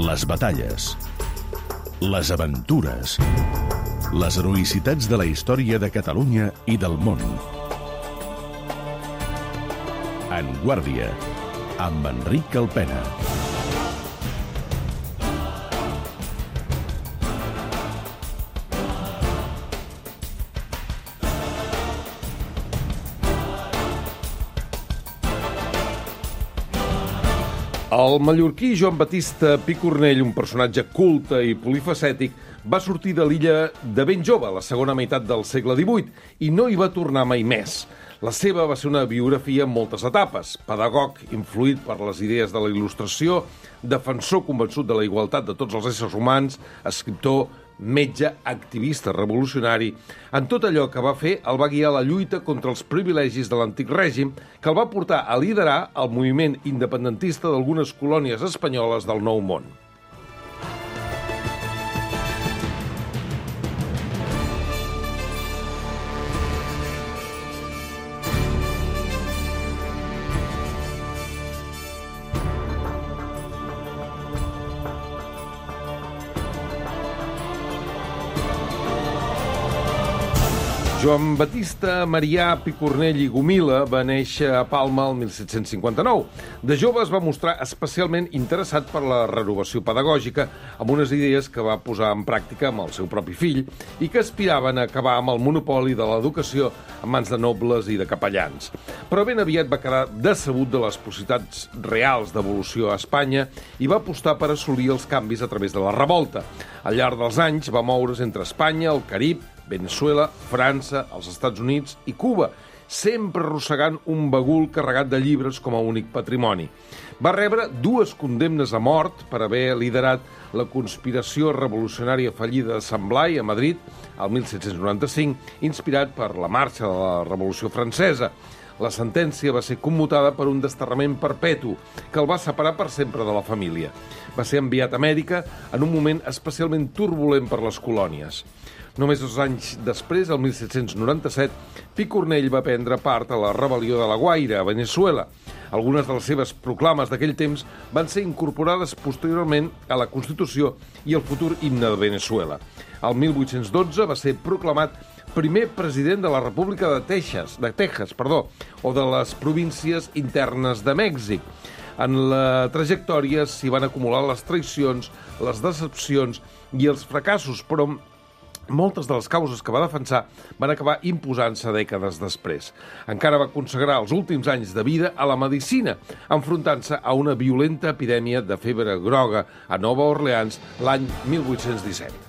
les batalles, les aventures, les heroïcitats de la història de Catalunya i del món. En Guàrdia, amb Enric Alpena. El mallorquí Joan Batista Picornell, un personatge culte i polifacètic, va sortir de l'illa de ben jove, a la segona meitat del segle XVIII, i no hi va tornar mai més. La seva va ser una biografia amb moltes etapes. Pedagog, influït per les idees de la Il·lustració, defensor convençut de la igualtat de tots els éssers humans, escriptor, metge, activista revolucionari. En tot allò que va fer, el va guiar la lluita contra els privilegis de l'antic règim, que el va portar a liderar el moviment independentista d'algunes colònies espanyoles del Nou Món. Joan Batista Marià Picornell i Gomila va néixer a Palma el 1759. De jove es va mostrar especialment interessat per la renovació pedagògica, amb unes idees que va posar en pràctica amb el seu propi fill i que aspiraven a acabar amb el monopoli de l'educació en mans de nobles i de capellans. Però ben aviat va quedar decebut de les possibilitats reals d'evolució a Espanya i va apostar per assolir els canvis a través de la revolta. Al llarg dels anys va moure's entre Espanya, el Carib, Veneçuela, França, els Estats Units i Cuba, sempre arrossegant un bagul carregat de llibres com a únic patrimoni. Va rebre 2 condemnes a mort per haver liderat la conspiració revolucionària fallida de Sant Blai a Madrid el 1795, inspirat per la marxa de la Revolució Francesa. La sentència va ser commutada per un desterrament perpetu que el va separar per sempre de la família. Va ser enviat a Amèrica en un moment especialment turbulent per les colònies. Només 2 anys després, el 1797, Picornell va prendre part a la rebel·lió de la Guaira, a Veneçuela. Algunes de les seves proclames d'aquell temps van ser incorporades posteriorment a la Constitució i al futur himne de Veneçuela. El 1812 va ser proclamat primer president de la República de Texas, o de les províncies internes de Mèxic. En la trajectòria s'hi van acumular les traïcions, les decepcions i els fracassos, però moltes de les causes que va defensar van acabar imposant-se dècades després. Encara va consagrar els últims anys de vida a la medicina, enfrontant-se a una violenta epidèmia de febre groga a Nova Orleans l'any 1817.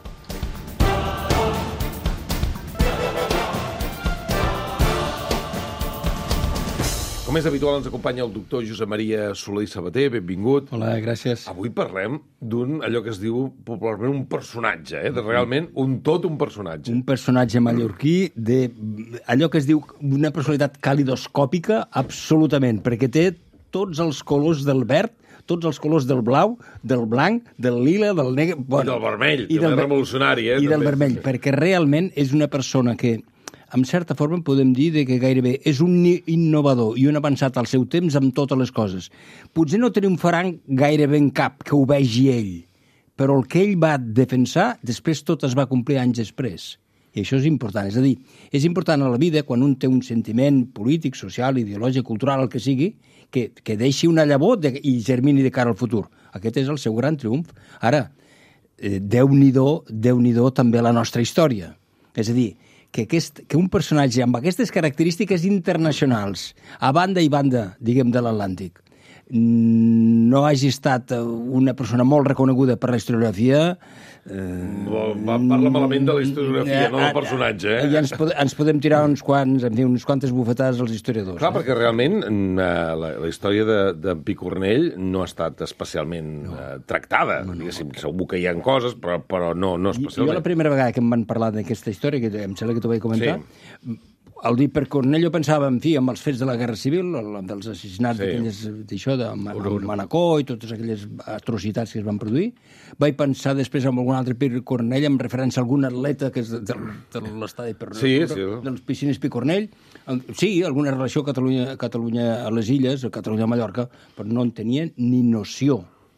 Com és habitual, ens acompanya el doctor Josep Maria Soler i Sabater. Benvingut. Hola, gràcies. Avui parlem allò que es diu popularment un personatge, realment un personatge. Un personatge mallorquí allò que es diu una personalitat calidoscòpica, absolutament, perquè té tots els colors del verd, tots els colors del blau, del blanc, del lila, del negre... I del vermell, també revolucionari. I del vermell, perquè realment és una persona que, en certa forma, podem dir que gairebé és un innovador i un avançat al seu temps amb totes les coses. Potser no triomfarà gairebé en cap que ho vegi ell, però el que ell va defensar, després tot es va complir anys després. I això és important. És a dir, és important a la vida, quan un té un sentiment polític, social, ideològic, cultural, el que sigui, que deixi una llavor i germini de cara al futur. Aquest és el seu gran triomf. Ara, Déu-n'hi-do també la nostra història. És a dir, que un personatge amb aquestes característiques internacionals, a banda i banda, diguem, de l'Atlàntic, no hagi estat una persona molt reconeguda per la historiografia... Parla malament de la historiografia, no del personatge. I ens podem tirar unes quantes bufetades als historiadors. Clar, perquè realment la història d'en Picornell no ha estat especialment tractada. Diguéssim, segur que hi ha coses, però no especialment. Jo la primera vegada que em van parlar d'aquesta història, que em sembla que t'ho vaig comentar, al dir Picornell jo pensava, en fi, amb els fets de la Guerra Civil, dels assassinats d'això, de Manacor i totes aquelles atrocitats que es van produir. Vaig pensar després en algun altre Picornell, en referència a algun atleta que és de l'estadi dels piscines Picornell. Sí, alguna relació Catalunya a les illes, Catalunya a Mallorca, però no en tenia ni noció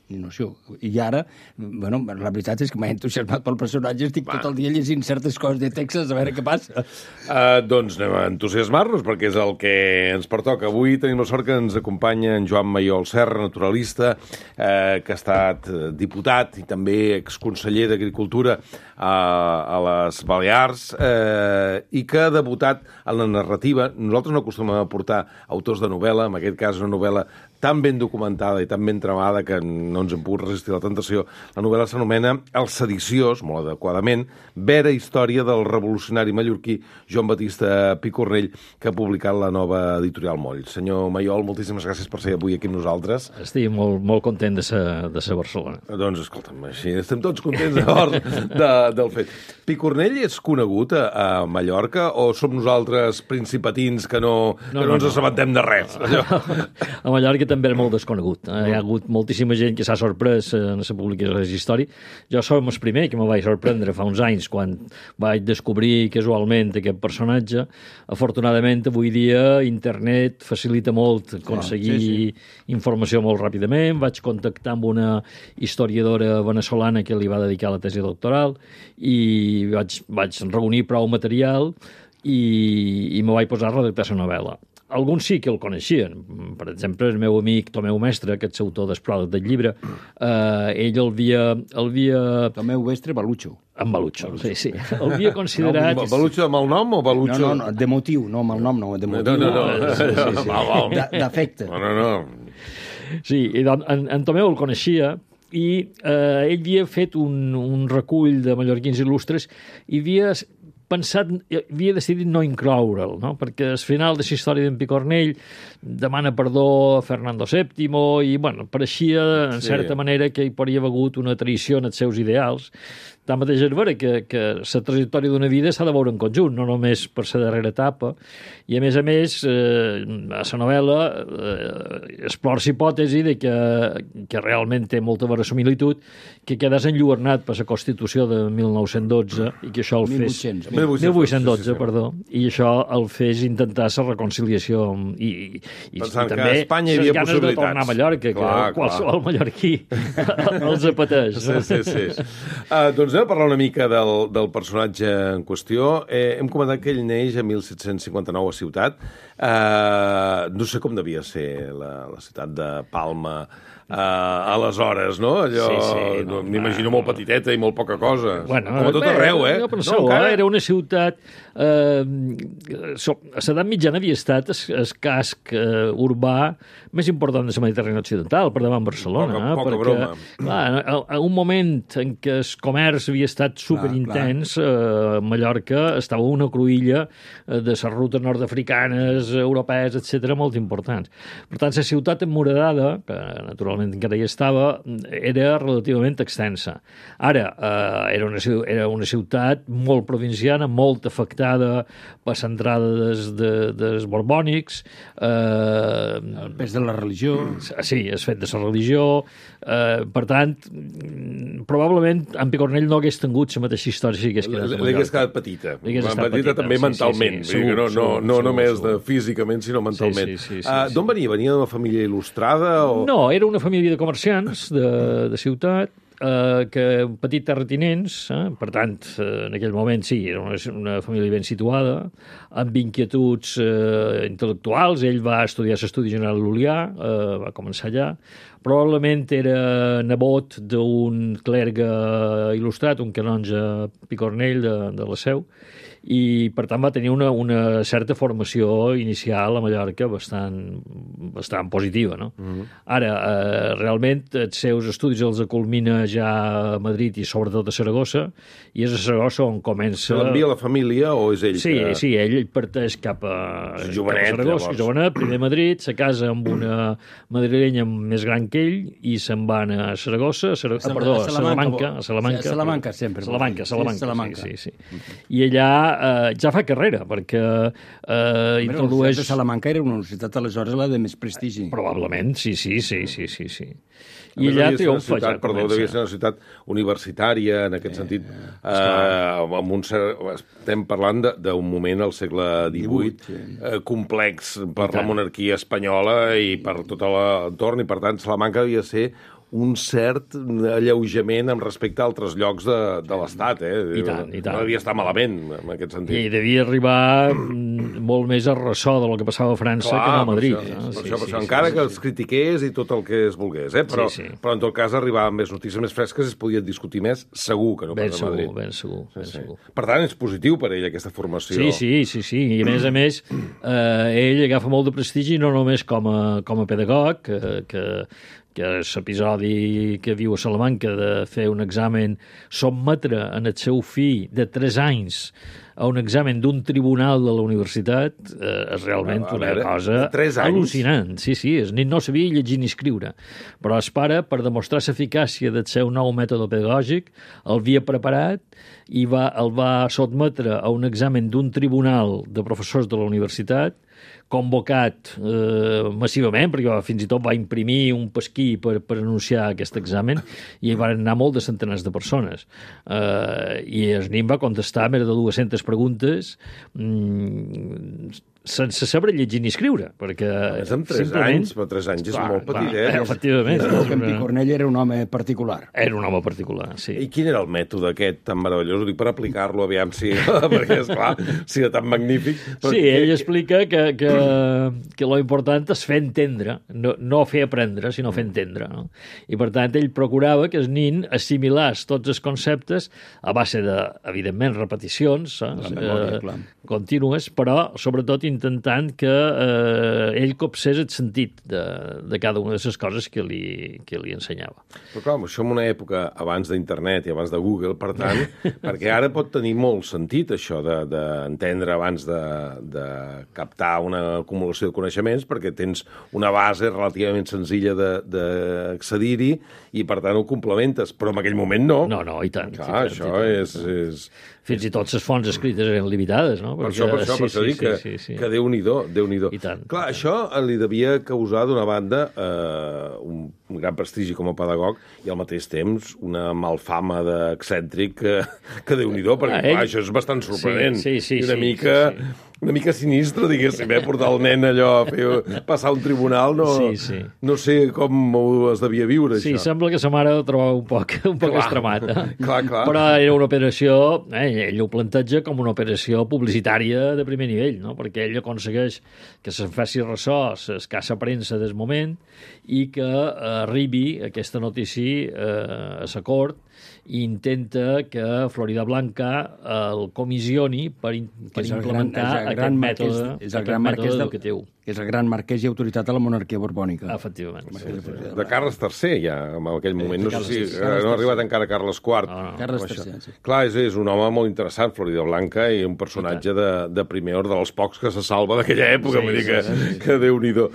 ni noció. I ara, bueno, la veritat és que m'he entusiasmat pel personatge, estic tot el dia llegint certes coses de Texas, a veure què passa. Doncs anem a entusiasmar-nos, perquè és el que ens pertoca. Avui tenim la sort que ens acompanya en Joan Mayol Serra, naturalista, que ha estat diputat i també exconseller d'Agricultura a les Balears, i que ha debutat en la narrativa. Nosaltres no acostumem a portar autors de novel·la, en aquest cas una novel·la tan ben documentada i tan ben tramada que no ens hem pogut resistir a la tentació. La novel·la s'anomena El sediciós, molt adequadament, vera història del revolucionari mallorquí Joan Batista Picornell, que ha publicat la nova editorial Moll. Senyor Mayol, moltíssimes gràcies per ser avui aquí amb nosaltres. Estic molt content de ser a Barcelona. Doncs, escolta'm, així estem tots contents del fet. Picornell és conegut a Mallorca o som nosaltres principatins que no ens assabentem de res? A Mallorca també era molt desconegut. Hi ha hagut moltíssima gent que s'ha sorprès en la publicació de la història. Jo som el primer que me vaig sorprendre fa uns anys quan vaig descobrir casualment aquest personatge. Afortunadament, avui dia, internet facilita molt aconseguir informació molt ràpidament. Vaig contactar amb una historiadora veneçolana que li va dedicar la tesi doctoral i vaig reunir prou material i me vaig posar a redactar la novel·la. Alguns sí que el coneixien. Per exemple, el meu amic Tomeu Mestre, que és autor del pròleg del llibre, ell el havia... Tomeu Mestre, Balucho. En Balucho, sí. El havia considerat... Balucho amb el nom o Balucho? No, de motiu, no amb el nom, no, de motiu. No. D'afecte. No. Sí, i en Tomeu el coneixia i ell havia fet un recull de mallorquins il·lustres i havia decidit no incloure'l, no? Perquè al final de la història d'en Picornell demana perdó a Fernando VII i, bueno, pareixia, en certa manera, que hi podria haver hagut una traïció en els seus ideals. Tanmateix és vera que la trajectòria d'una vida s'ha de veure en conjunt, no només per la darrera etapa, i a més, a la novel·la explora la hipòtesi de que realment té molta verosimilitud, que quedés enlluernat per la Constitució de 1912 i que això el fes... 1812, perdó, i això el fes intentar la reconciliació i pensant també que a Espanya hi havia ganes de tornar a Mallorca, que qualsevol mallorquí els apeteix. Sí. Doncs anem a parlar una mica del personatge en qüestió. Hem comentat que ell neix a 1759 a Ciutat. No sé com devia ser la ciutat de Palma aleshores, no? Allò, m'imagino molt petiteta i molt poca cosa. Bueno, com a tot arreu, Jo penseu, era una ciutat... a l'edat mitjana havia estat el casc urbà més important de la Mediterrània Occidental, per davant Barcelona. Poca broma. Clar, en un moment en què el comerç havia estat superintens, Mallorca estava una cruïlla de les rutes nord-africanes, europees, etc., molt importants. Per tant, la ciutat emmuradada, que naturalment encara hi estava, era relativament extensa. Ara, era una ciutat molt provinciana, molt afectada per l'entrada dels borbònics. El pes de la religió. Sí, el fet de la religió. Per tant, probablement en Picornell no hagués tingut la mateixa història si hagués quedat a Mallorca. L'hagués quedat petita. Petita també mentalment. No només físicament, sinó mentalment. D'on venia? Venia d'una família il·lustrada? No, era una família de comerciants de ciutat, petits terratinents, per tant, en aquell moment sí, era una família ben situada, amb inquietuds intel·lectuals. Ell va estudiar l'Estudi General Llulià, va començar allà. Probablement era nebot d'un clergue il·lustrat, un canonge Picornell de la Seu, i per tant va tenir una certa formació inicial a Mallorca bastant positiva, no? Ara, realment, els seus estudis els culmina ja a Madrid i sobretot a Saragossa, i és a Saragossa on comença... Se l'envia la família o és ell? Sí, ell parteix cap a Saragossa, jovenet, primer a Madrid, se casa amb una madrilenya més gran que ell i se'n van a Saragossa, a Salamanca. Salamanca. Sí. I allà ja fa carrera, perquè introdueix... Salamanca era una universitat aleshores la de més prestigi. Probablement, sí. I allà triomfa. Devia ser una ciutat universitària, en aquest sentit. Estem parlant d'un moment al segle XVIII complex per la monarquia espanyola i per tot l'entorn, i per tant Salamanca devia ser un cert alleujament amb respecte a altres llocs de l'Estat. I tant. No devia estar malament, en aquest sentit. I devia arribar molt més a ressò del que passava a França que no a Madrid. Per això, encara que els critiqués i tot el que es volgués, però en tot cas arribar amb més notícies més fresques es podien discutir més, segur que no pas a Madrid. Ben segur. Per tant, és positiu per ell aquesta formació. Sí. I a més, ell agafa molt de prestigi no només com a pedagog, que és l'episodi que viu a Salamanca de fer un examen, sotmetre en el seu fill de 3 anys a un examen d'un tribunal de la universitat, és realment una cosa al·lucinant. Sí, el nen no sabia llegir ni escriure, però el pare, per demostrar l'eficàcia del seu nou mètode pedagògic, el havia preparat i el va sotmetre a un examen d'un tribunal de professors de la universitat, convocat massivament, perquè fins i tot va imprimir un pasquí per anunciar aquest examen, i hi van anar molt de centenars de persones. I el nen va contestar més de 200 preguntes sense saber llegir ni escriure, perquè... És amb 3 anys, però 3 anys és molt petit, Efectivament. En Picornell era un home particular. Era un home particular, sí. I quin era el mètode aquest tan meravellós? Ho dic per aplicar-lo, aviam si... perquè, esclar, si era tan magnífic... Sí, ell explica que lo important és fer entendre, no fer aprendre, sinó fer entendre. No? I, per tant, ell procurava que el nin assimilés tots els conceptes a base de, evidentment, repeticions contínues, però, sobretot, intentant que ell copsés el sentit de cada una de les coses que li ensenyava. Però clar, això en una època abans d'internet i abans de Google, per tant, perquè ara pot tenir molt sentit això d'entendre abans de captar una acumulació de coneixements, perquè tens una base relativament senzilla d'accedir-hi i, per tant, ho complementes. Però en aquell moment no. No, i tant. Clar, això és... Fins i tot les fonts escrites eren limitades, no? Per això dic que Déu-n'hi-do. I tant. Clar, això li devia causar, d'una banda, un gran prestigi com a pedagog i, al mateix temps, una malfama d'excèntric que Déu-n'hi-do, perquè clar, això és bastant sorprenent. Sí, una mica sinistre, diguéssim, portar el nen allò a passar un tribunal, no sé com es devia viure, això. Sí, sembla que sa mare ho trobava un poc extremat. Clar. Però era una operació, ell ho planteja com una operació publicitària de primer nivell, no? Perquè ell aconsegueix que se'n faci ressò l'escassa premsa del moment i que arribi aquesta notícia a la cort i intenta que Florida Blanca el comisioni per implementar aquest mètode educatiu. Que és el gran marquès i autoritat de la monarquia borbònica. Efectivament. De Carles III, ja, en aquell moment. No sé si no ha arribat encara Carles IV. Carles III, sí. Clar, és un home molt interessant, Florida Blanca, i un personatge de primer ordre, dels pocs que se salva d'aquella època, vull dir que Déu-n'hi-do.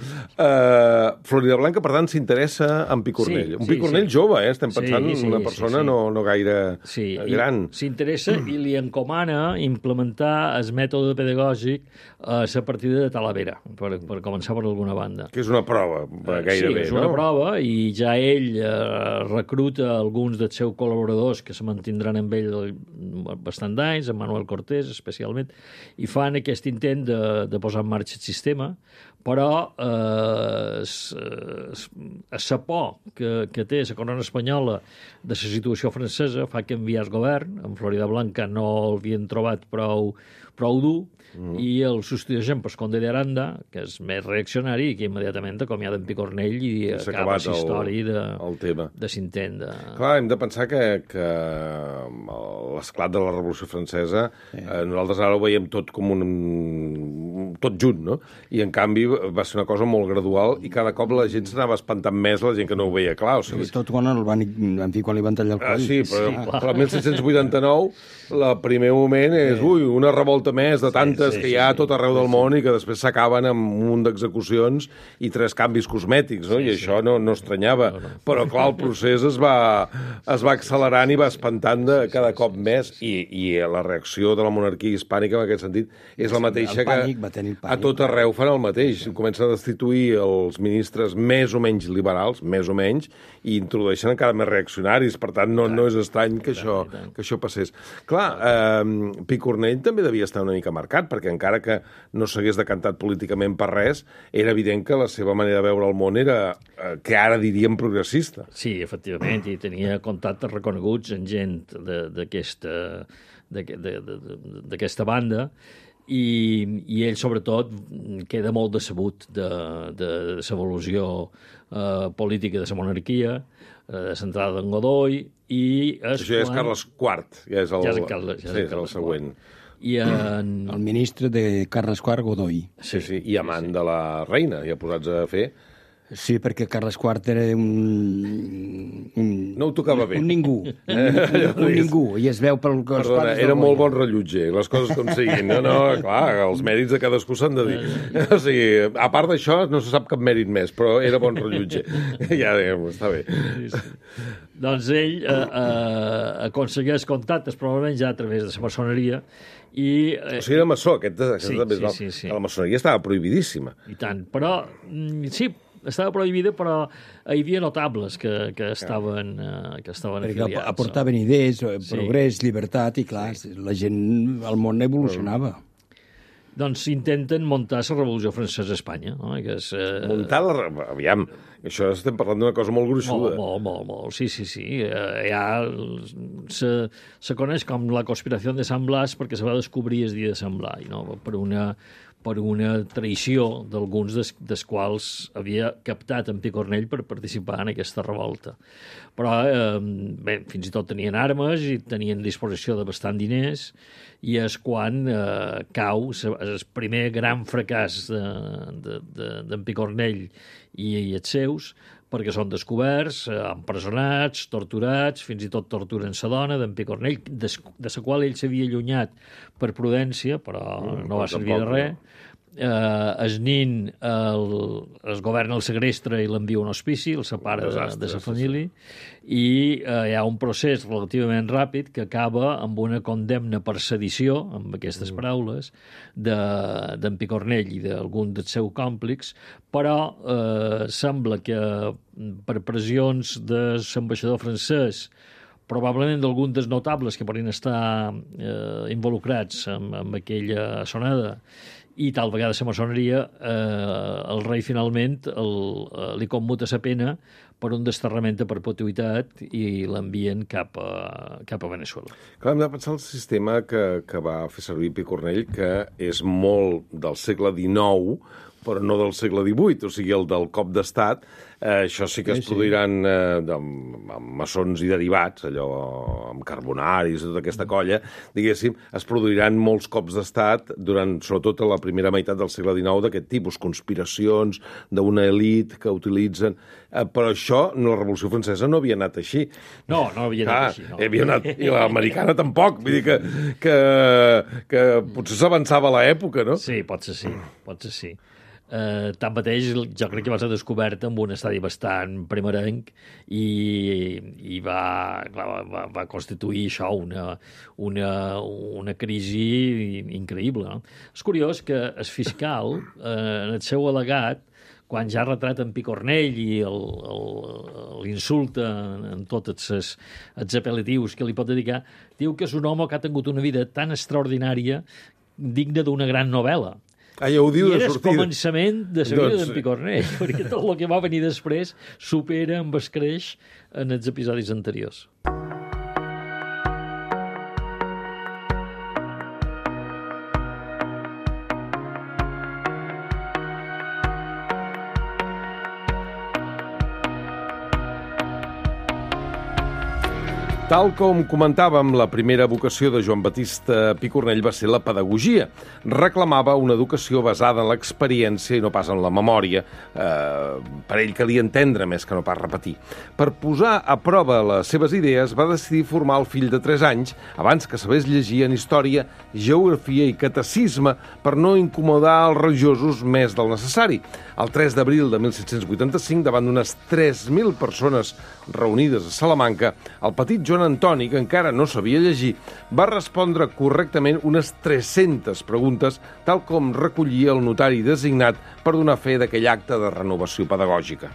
Florida Blanca, per tant, s'interessa en Picornell. Un Picornell jove, estem pensant en una persona no gaire gran. S'interessa i li encomana implementar el mètode pedagògic a la partida de Talavera, per començar per alguna banda. Que és una prova, gairebé, no? Sí, és una prova, i ja ell recruta alguns dels seus col·laboradors que se mantindran amb ell bastant d'anys, en Manuel Cortés especialment, i fan aquest intent de posar en marxa el sistema, però la por que té la corona espanyola de la situació francesa fa que enviar el govern, en Florida Blanca no l'havien trobat prou dur, i el substitueixen per Conde de Aranda, que és més reaccionari i que immediatament acomiada en Picornell i acaba la història de s'intent. Clar, hem de pensar que l'esclat de la Revolució Francesa, nosaltres ara ho veiem tot com tot junt, no? I en canvi va ser una cosa molt gradual i cada cop la gent s'anava espantant més, la gent que no ho veia clar. O sigui... Tot quan li van tallar el coll. Sí, però el 1789 el primer moment és una revolta més de tantes que hi ha a tot arreu del món i que després s'acaben amb un munt d'execucions i 3 canvis cosmètics, no? I això no estranyava. Però, clar, el procés es va accelerant i va espantant de cada cop més i la reacció de la monarquia hispànica en aquest sentit és la mateixa que... El pànic va tenir A tot arreu fan el mateix. Comencen a destituir els ministres més o menys liberals, més o menys, i introdueixen encara més reaccionaris. Per tant, no és estrany que això passés. Clar, Picornell també devia estar una mica marcat, perquè encara que no s'hagués decantat políticament per res, era evident que la seva manera de veure el món era, que ara diríem, progressista. Sí, efectivament, i tenia contactes reconeguts en gent d'aquesta banda, i ell, sobretot, queda molt decebut de l'evolució política de la monarquia, centrada en Godoy, i... Això ja és Carles IV, ja és el següent. El ministre de Carles IV, Godoy. Sí, i amant de la reina, ja posats a fer... Sí, perquè Carles IV era no ho tocava bé. Un ningú. Un ningú. I es veu pel... Perdona, era molt bon rellotger, les coses com siguin. No, clar, els mèrits de cadascú s'han de dir. O sigui, a part d'això, no se sap cap mèrit més, però era bon rellotger. Ja, està bé. Doncs ell aconsegueix contactes, probablement ja a través de la maçoneria, i... O sigui, era maçó, aquest també és nou. La maçoneria estava prohibidíssima. I tant, però sí, estava prohibida, però hi havia notables que estaven afiliats. Perquè aportaven idees, progrés, llibertat, i clar, la gent, el món evolucionava. Doncs intenten muntar la Revolució Francesa a Espanya. No? Muntar aviam, això estem parlant d'una cosa molt gruixuda. Molt, sí. Ja se coneix com la conspiració de Sant Blas perquè se va descobrir el dia de Sant Blai, no? per una traïció d'alguns dels quals havia captat en Picornell per participar en aquesta revolta. Però, fins i tot tenien armes i tenien disposició de bastant diners, i és quan cau el primer gran fracàs d'en Picornell i els seus, perquè són descoberts, empresonats, torturats, fins i tot torturen la dona d'en Picornell, de la qual ell s'havia allunyat per prudència, però no va servir de res. El nin es governa el segrestre i l'envia a un hospici, el separa de la família, i hi ha un procés relativament ràpid que acaba amb una condemna per sedició, amb aquestes paraules, d'en Picornell i d'algun dels seus còmplics, però sembla que per pressions de l'ambaixador francès, probablement d'algun dels notables que podrien estar involucrats en aquella sonada, i tal vegada la maçoneria, el rei finalment li commuta la pena per un desterrament a perpetuïtat i l'envien cap a Venezuela. Clar, hem de pensar el sistema que va fer servir Picornell, que és molt del segle XIX, però no del segle XVIII, o sigui, el del cop d'estat. Això sí que es produiran amb maçons i derivats, allò amb Carbonaris, tota aquesta colla, diguéssim, es produiran molts cops d'estat durant, sobretot, la primera meitat del segle XIX, d'aquest tipus, conspiracions d'una elit que utilitzen... Però això, la Revolució Francesa no havia anat així. No havia anat així. No. Havia anat, i l'americana tampoc, vull dir que potser s'avançava a l'època, no? Sí, pot ser sí. Tanmateix, jo crec que va ser descobert en un estadi bastant primerenc i va constituir això una crisi increïble. No? És curiós que el fiscal, en el seu al·legat, quan ja retrata en Picornell i l'insulta en tots els apel·latius que li pot dedicar, diu que és un home que ha tingut una vida tan extraordinària, digna d'una gran novel·la. Ja ho diu de sortida. I era el començament de la vida d'en Picornell, perquè tot el que va venir després supera amb escreix en els episodis anteriors. Tal com comentàvem, la primera vocació de Joan Batista Picornell va ser la pedagogia. Reclamava una educació basada en l'experiència i no pas en la memòria. Per ell calia entendre més que no pas repetir. Per posar a prova les seves idees, va decidir formar el fill de 3 anys, abans que sabés llegir en història, geografia i catecisme, per no incomodar els religiosos més del necessari. El 3 d'abril de 1785, davant d'unes 3.000 persones reunides a Salamanca, el petit Joan Joan Antoni, que encara no sabia llegir, va respondre correctament unes 300 preguntes, tal com recollia el notari designat per donar fe d'aquell acte de renovació pedagògica.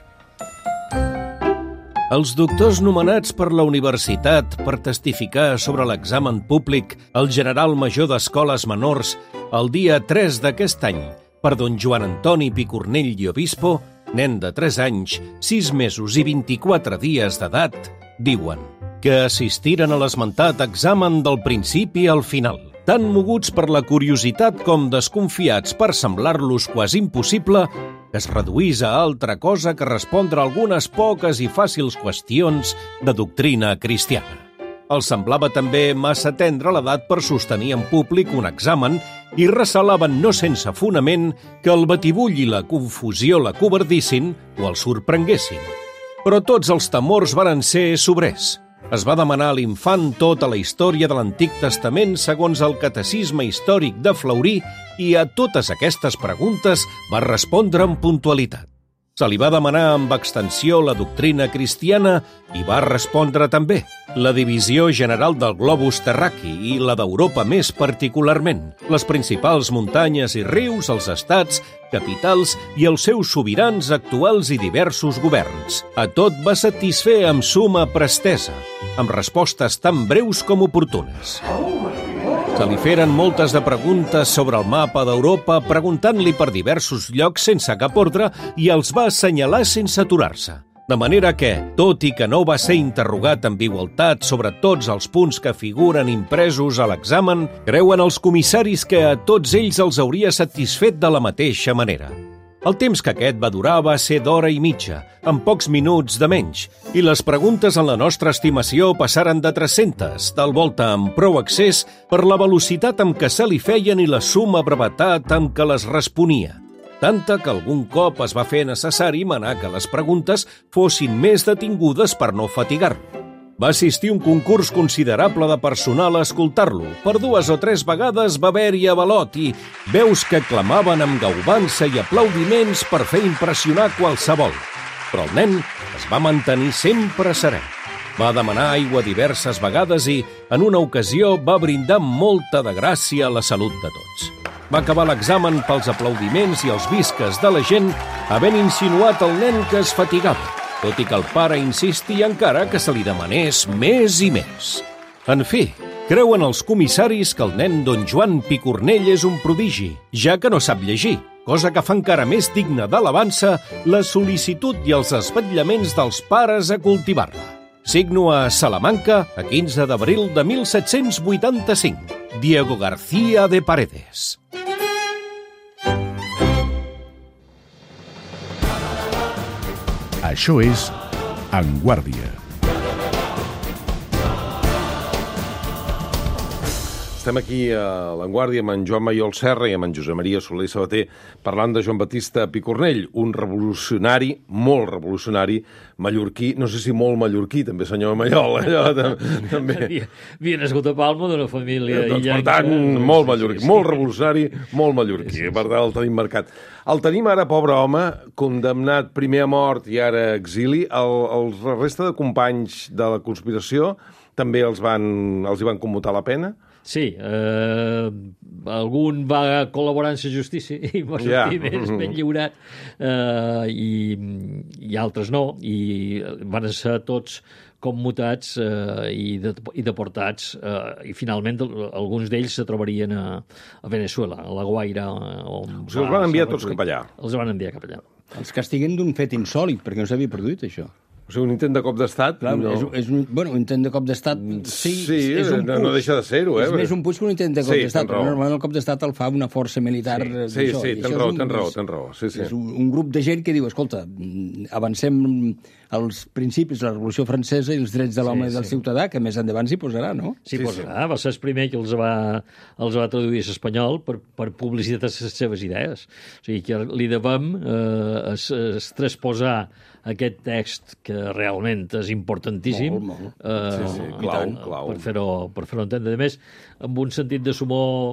Els doctors nomenats per la universitat per testificar sobre l'examen públic al general major d'escoles menors el dia 3 d'aquest any per don Joan Antoni Picornell i Obispo, nen de 3 anys, 6 mesos i 24 dies d'edat, diuen que assistiren a l'esmentat examen del principi al final, tan moguts per la curiositat com desconfiats per semblar-los quasi impossible que es reduís a altra cosa que respondre a algunes poques i fàcils qüestions de doctrina cristiana. Els semblava també massa tendre l'edat per sostenir en públic un examen i recelaven no sense fonament que el batibull i la confusió la covardissin o el sorprenguessin. Però tots els temors varen ser sobrers. Es va demanar a l'infant tota la història de l'Antic Testament segons el Catecisme Històric de Fleury i a totes aquestes preguntes va respondre amb puntualitat. Se li va demanar amb extensió la doctrina cristiana i va respondre també la divisió general del globus terraqui i la d'Europa més particularment, les principals muntanyes i rius, els estats, capitals i els seus sobirans actuals i diversos governs. A tot va satisfer amb suma prestesa, amb respostes tan breus com oportunes. Se li feren moltes de preguntes sobre el mapa d'Europa, preguntant-li per diversos llocs sense cap ordre i els va assenyalar sense aturar-se. De manera que, tot i que no va ser interrogat amb igualtat sobre tots els punts que figuren impresos a l'examen, creuen els comissaris que a tots ells els hauria satisfet de la mateixa manera. El temps que aquest va durar va ser d'hora i mitja, amb pocs minuts de menys, i les preguntes en la nostra estimació passaren de 300, tal volta amb prou accés per la velocitat amb què se li feien i la suma brevetat amb què les responia. Tanta que algun cop es va fer necessari manar que les preguntes fossin més detingudes per no fatigar-lo. Va assistir un concurs considerable de personal a escoltar-lo. Per 2 o 3 vegades va haver-hi avalot i veus que clamaven amb gaubança i aplaudiments per fer impressionar qualsevol. Però el nen es va mantenir sempre serè. Va demanar aigua diverses vegades i, en una ocasió, va brindar amb molta de gràcia a la salut de tots. Va acabar l'examen pels aplaudiments i els visques de la gent, havent insinuat al nen que es fatigava, tot i que el pare insistia encara que se li demanés més i més. En fi, creuen els comissaris que el nen don Joan Picornell és un prodigi, ja que no sap llegir, cosa que fa encara més digna d'alabança la sol·licitud i els espatllaments dels pares a cultivar-la. Signo a Salamanca, a 15 d'abril de 1785. Diego García de Paredes. Això és En Guàrdia. Estem aquí a l'Enguàrdia amb en Joan Maiol Serra i amb en Josep Maria Soler i Sabater parlant de Joan Batista Picornell, un revolucionari, molt revolucionari, mallorquí, no sé si molt mallorquí, també, senyor Maiol, també. Havia nascut a Palma d'una família doncs, per tant, molt mallorquí, molt revolucionari, molt mallorquí, per tant, el tenim marcat. El tenim ara, pobre home, condemnat primer a mort i ara a exili. La resta de companys de la conspiració també els hi van commutar la pena? Sí, algun va col·laborar en la justícia i va sortir ben lliurat, i altres no, i van ser tots commutats i deportats, i finalment alguns d'ells se trobarien a Venezuela, a La Guaira. O sigui, els van enviar tots cap allà. Els van enviar cap allà. Els castiguen d'un fet insòlit, perquè no s'havia produït això. O sigui, un intent de cop d'estat? Clar, no. Un intent de cop d'estat... Sí, no deixa de ser-ho, És més un puix que un intent de cop d'estat. Normalment el cop d'estat el fa una força militar. Sí, tens raó. És un grup de gent que diu, escolta, avancem als principis de la Revolució Francesa i els drets de l'home i del ciutadà, que més endavant s'hi posarà, no? S'hi posarà. Va ser el primer que els va traduir a l'espanyol per publicitat de les seves idees. O sigui, que li devem es transposar aquest text que realment és importantíssim. Clau. Per fer-ho entendre. A més, amb un sentit de sumor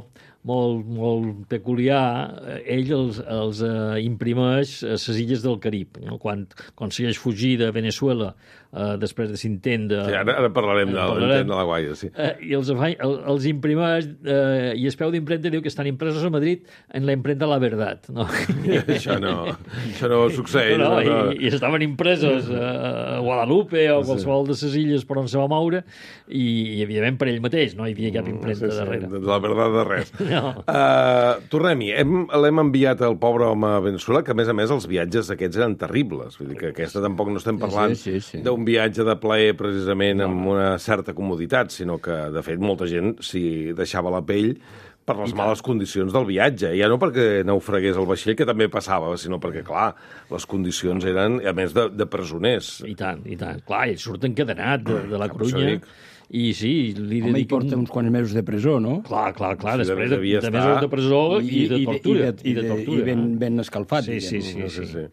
molt peculiar, ell els imprimeix a les illes del Carib, no? Quan aconsegueix fugir de Venezuela després de l'intent de... Sí, ara parlarem de l'intent de la Guaira, sí. I els imprimeix i el peu d'impremta diu que estan impresos a Madrid en la imprenta La Verdad, no? Això no succeeix. I estaven impresos a Guadalupe o qualsevol de les illes per on se va moure i evidentment per ell mateix, no hi havia cap impremta darrere. De La Verdad de res. No. Tornem-hi. L'hem enviat al pobre home a Venezuela, que a més els viatges aquests eren terribles. Vull dir que aquesta tampoc no estem parlant d'un viatge de plaer precisament amb una certa comoditat, sinó que, de fet, molta gent s'hi deixava la pell per les males condicions del viatge. Ja no perquè naufragués el vaixell, que també passava, sinó perquè, clar, les condicions eren, a més, de presoners. I tant. Clar, ells surten encadenat de la Corunya. I sí, li dediquen... Home, hi porta uns quants mesos de presó, no? Clar, després de mesos de presó i de tortura. I ben escalfat. Sí.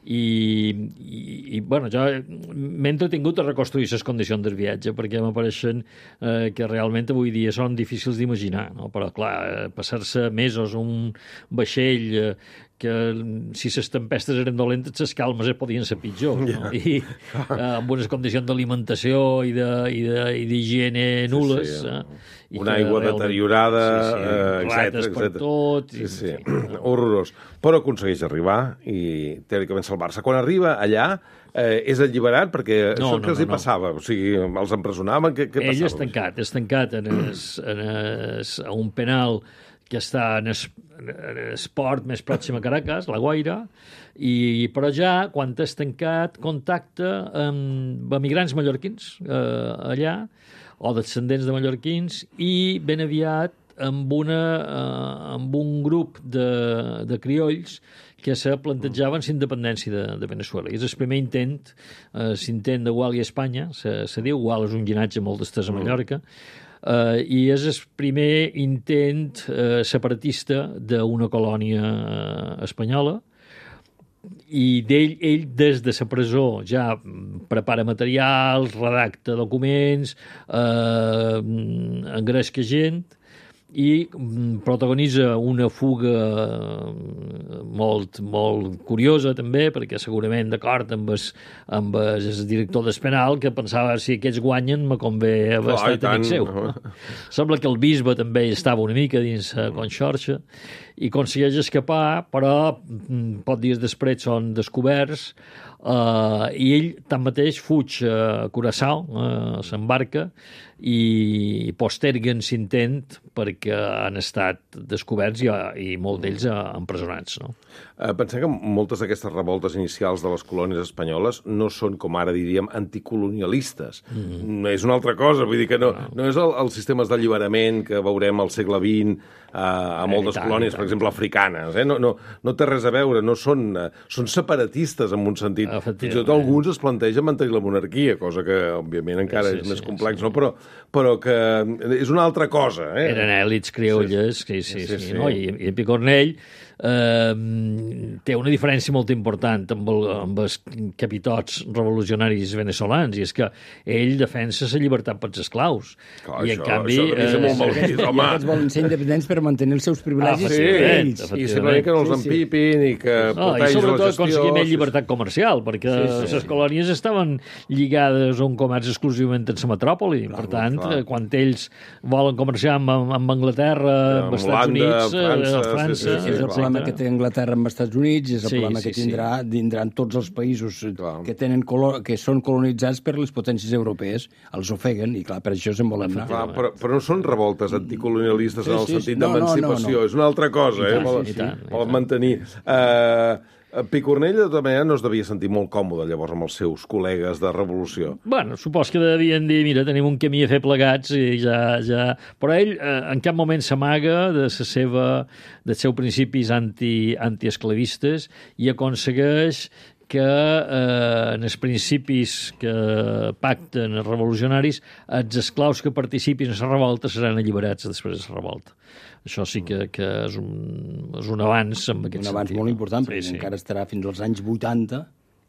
I bueno, jo m'he entretingut a reconstruir les condicions del viatge perquè m'apareixen que realment avui dia són difícils d'imaginar, no? Però clar, passar-se mesos un vaixell que si les tempestes eren dolentes, les calmes podien ser pitjor, no? I amb unes condicions d'alimentació i d'higiene nul·les. Una aigua deteriorada, rates per tot. Sí. Horrorós. Però aconsegueix arribar i teòricament salvar-se. Quan arriba allà, és alliberat perquè això que els hi passava? O sigui, els empresonaven? Què passava? Ell és tancat a un penal que està en el port més pròxim a Caracas, La Guaira, però ja, quan és tancat, contacta amb emigrants mallorquins allà, o descendents de mallorquins, i ben aviat amb un grup de criolls que se plantejaven l'independència de Venezuela. I és el primer intent, l'intent de Gual i Espanya, se diu, Gual és un llinatge molt estès a Mallorca, i és el primer intent separatista d'una colònia espanyola, i ell des de la presó ja prepara materials, redacta documents, engresca gent i protagonitza una fuga molt curiosa també, perquè segurament d'acord amb el director del penal, que pensava si aquests guanyen me convé haver estat amic seu. Sembla que el bisbe també estava una mica dins la conxorxa i aconsegueix escapar, però pocs dies després són descoberts i ell tanmateix fuig a Curaçao, s'embarca i posterguen l'intent perquè han estat descoberts i molts d'ells empresonats. No? Pensem que moltes d'aquestes revoltes inicials de les colònies espanyoles no són, com ara diríem, anticolonialistes. És una altra cosa, vull dir que no és els sistemes d'alliberament que veurem al segle XX a moltes colònies, per exemple, africanes. No té res a veure, són separatistes en un sentit. Fins i tot alguns es plantegen mantenir la monarquia, cosa que, òbviament, encara és més complex, no? Però que és una altra cosa. Eren èlits criolles, no? I Picornell té una diferència molt important amb els capitots revolucionaris venezolans, i és que ell defensa la llibertat pels esclaus. I en canvi... Aquests volen ser independents per mantenir els seus privilegis. I simplement que no els empipin i que portegis la gestió. I sobretot aconseguir més llibertat comercial, perquè les colònies estaven lligades a un comerç exclusivament en la metròpoli. Per tant, quan ells volen comerciar amb Anglaterra, amb els Estats Units, amb França... És el problema que té Anglaterra amb els Estats Units, és el problema que tindran tots els països que són colonitzats per les potències europees. Els ofeguen i, clar, per això se'n volen anar. Però no són revoltes anticolonialistes en el sentit d'emancipació. És una altra cosa. Volen mantenir... Picornell, de tota manera, no es devia sentir molt còmode llavors amb els seus col·legues de revolució. Bueno, supos que devien dir, mira, tenim un camí a fer plegats i ja... Però ell en cap moment s'amaga dels seus principis antiesclavistes i aconsegueix que en els principis que pacten els revolucionaris, els esclaus que participin en la revolta seran alliberats després de la revolta. Això sí que és un avanç en aquest sentit. Un avanç molt important, perquè encara estarà fins als anys 80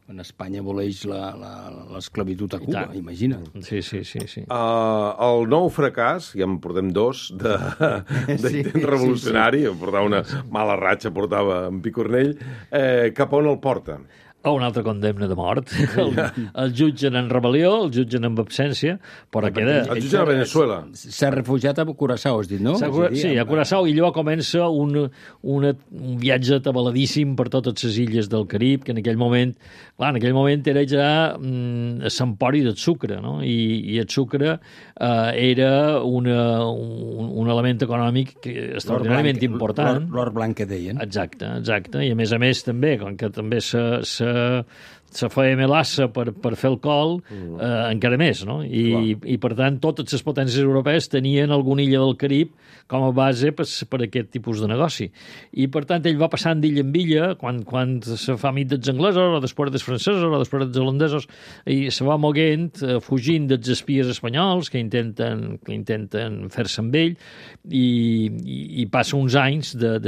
En Espanya aboleix l'esclavitud a Cuba, imagina't. Sí. El nou fracàs, ja en portem 2, d'intent revolucionari, portava una mala ratxa, portava en Picornell, cap on el porta? A una altra condemna de mort. El jutgen en rebel·lió, el jutgen en absència, però queda... El jutgen a Venezuela. S'ha refugiat a Curaçao, has dit, no? Sí, a Curaçao, i llavors comença un viatge atabaladíssim per totes les illes del Carib, que en aquell moment era ja l'empori del sucre, no? I el sucre era un element econòmic extraordinàriament important. L'or blanc que deien. Exacte. I a més també, com que també se feia melassa per fer el col, encara més, no? I per tant, totes les potències europees tenien alguna illa del Carib com a base per aquest tipus de negoci. I per tant, ell va passant d'illa en illa, quan se fa mit dels anglesos, o després dels francesos, o després dels holandesos, i se va moguent, fugint dels espies espanyols que intenten fer-se amb ell, i passa uns anys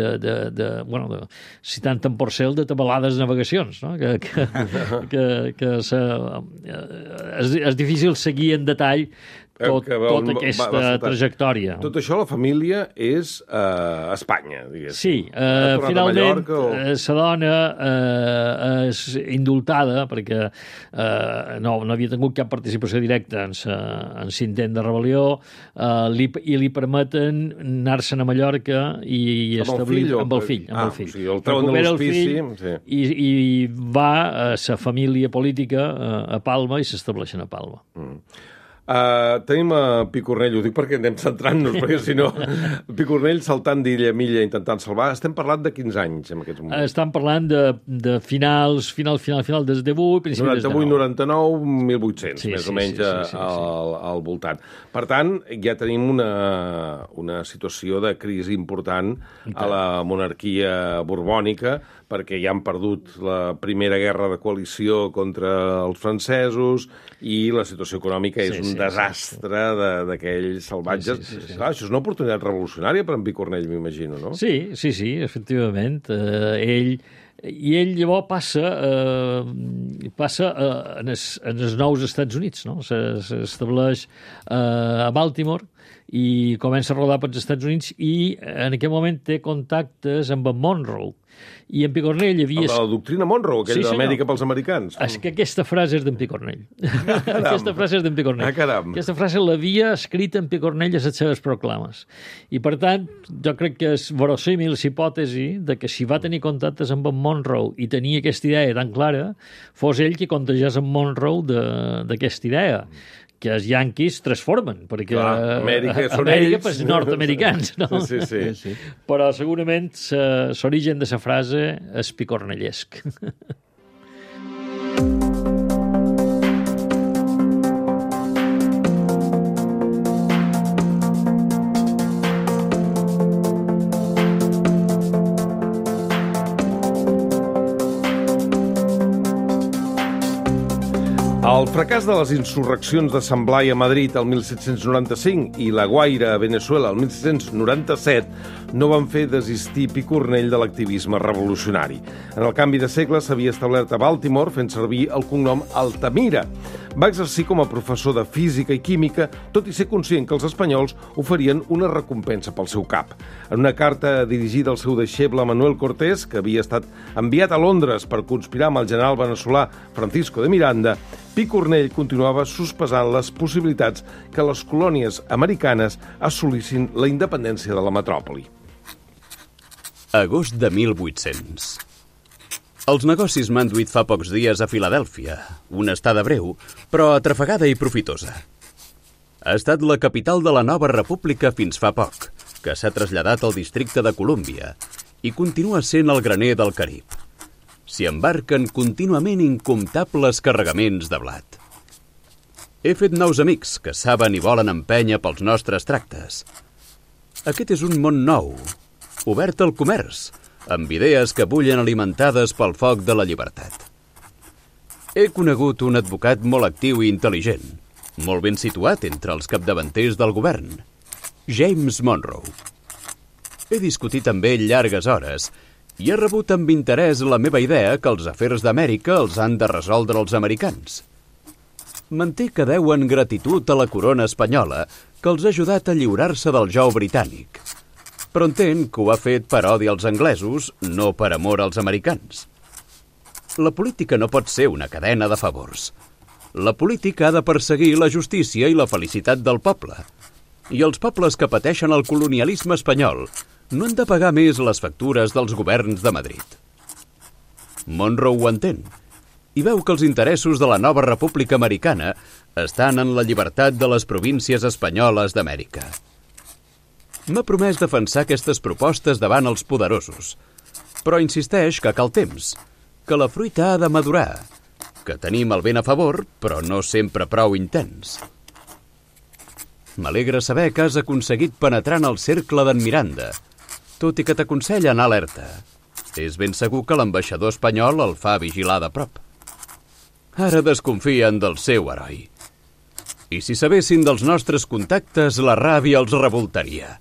citant en Porcel, de tabalades navegacions, no? Que és difícil seguir en detall tota aquesta trajectòria. Tot això, la família és a Espanya, diguéssim. Sí, finalment la dona és indultada perquè no havia tingut cap participació directa en l'intent de rebel·lió, i li permeten anar-se'n a Mallorca i establir amb el fill. O sigui, el treuen de l'hospici. I va a la família política a Palma i s'estableixen a Palma. Tenim a Picornell, ho dic perquè anem centrant-nos, perquè si no, Picornell saltant d'illa a milla intentant salvar. Estem parlant de 15 anys en aquests moments. Estem parlant de final des de 18, principi des de 9. 98, 99, 1800, més o menys al voltant. Per tant, ja tenim una situació de crisi important a la monarquia borbònica, perquè ja han perdut la primera guerra de coalició contra els francesos i la situació econòmica és un desastre d'aquells salvatges. Clar, això és una oportunitat revolucionària per en Picornell, m'imagino, no? Sí, efectivament. Ell llavors passa en els nous Estats Units, no? S'estableix a Baltimore i comença a rodar pels Estats Units i en aquell moment té contactes amb en Monroe. I en Picornell havia... La doctrina Monroe, aquella d'Amèrica pels americans. És que aquesta frase és d'en Picornell. Aquesta frase és d'en Picornell. Aquesta frase l'havia escrita en Picornell a les seves proclames. I, per tant, jo crec que és verossímil l'hipòtesi de que si va tenir contactes amb en Monroe i tenia aquesta idea tan clara, fos ell qui contagiés en Monroe d'aquesta idea, que els yanquis transformen, perquè Amèrica és nord-americans, no? Sí. Però segurament l'origen de la frase és picornellesc. El fracàs de les insurreccions de Sant Blai a Madrid el 1795 i la Guaira a Venezuela el 1797 no van fer desistir Picornell de l'activisme revolucionari. En el canvi de segle s'havia establert a Baltimore fent servir el cognom Altamira. Va exercir com a professor de física i química, tot i ser conscient que els espanyols oferien una recompensa pel seu cap. En una carta dirigida al seu deixeble Manuel Cortés, que havia estat enviat a Londres per conspirar amb el general veneçolà Francisco de Miranda, Picornell continuava sospesant les possibilitats que les colònies americanes assolissin la independència de la metròpoli. Agost de 1800. Els negocis m'han duit fa pocs dies a Filadèlfia, una estada breu, però atrafegada i profitosa. Ha estat la capital de la nova república fins fa poc, que s'ha traslladat al districte de Colúmbia i continua sent el graner del Carib. S'hi embarquen contínuament incomptables carregaments de blat. He fet nous amics que saben i volen empènyer pels nostres tractes. Aquest és un món nou, obert al comerç, amb idees que bullen alimentades pel foc de la llibertat. He conegut un advocat molt actiu i intel·ligent, molt ben situat entre els capdavanters del govern, James Monroe. He discutit amb ell llargues hores i ha rebut amb interès la meva idea que els afers d'Amèrica els han de resoldre els americans. Manté que deuen gratitud a la corona espanyola que els ha ajudat a lliurar-se del jou britànic, però entén que ho ha fet per odi als anglesos, no per amor als americans. La política no pot ser una cadena de favors. La política ha de perseguir la justícia i la felicitat del poble. I els pobles que pateixen el colonialisme espanyol no han de pagar més les factures dels governs de Madrid. Monroe ho entén i veu que els interessos de la nova República Americana estan en la llibertat de les províncies espanyoles d'Amèrica. M'ha promès defensar aquestes propostes davant els poderosos, però insisteix que cal temps, que la fruita ha de madurar, que tenim el vent a favor, però no sempre prou intens. M'alegra saber que has aconseguit penetrar en el cercle d'en Miranda, tot i que t'aconsella anar alerta. És ben segur que l'ambaixador espanyol el fa vigilar de prop. Ara desconfien del seu heroi. I si sabessin dels nostres contactes, la ràbia els revoltaria.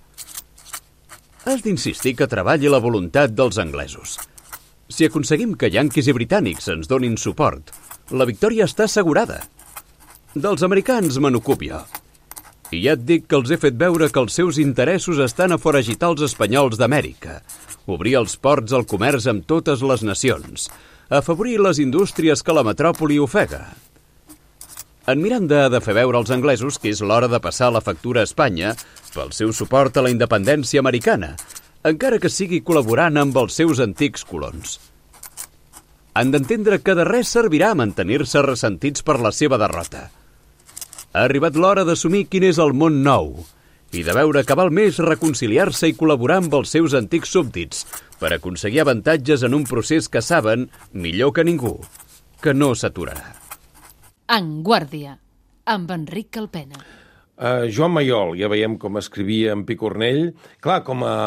Has d'insistir que treballi la voluntat dels anglesos. Si aconseguim que yanquis i britànics ens donin suport, la victòria està assegurada. Dels americans me n'ocup jo. I ja et dic que els he fet veure que els seus interessos estan a foragitar els espanyols d'Amèrica, obrir els ports al comerç amb totes les nacions, afavorir les indústries que la metròpoli ofega. En Miranda ha de fer veure als anglesos que és l'hora de passar la factura a Espanya pel seu suport a la independència americana, encara que sigui col·laborant amb els seus antics colons. Han d'entendre que de res servirà mantenir-se ressentits per la seva derrota. Ha arribat l'hora d'assumir quin és el món nou i de veure que val més reconciliar-se i col·laborar amb els seus antics súbdits per aconseguir avantatges en un procés que saben, millor que ningú, que no s'aturarà. En Guàrdia, amb Enric Calpena. Joan Mayol, ja veiem com escrivia en Picornell. Clar, com a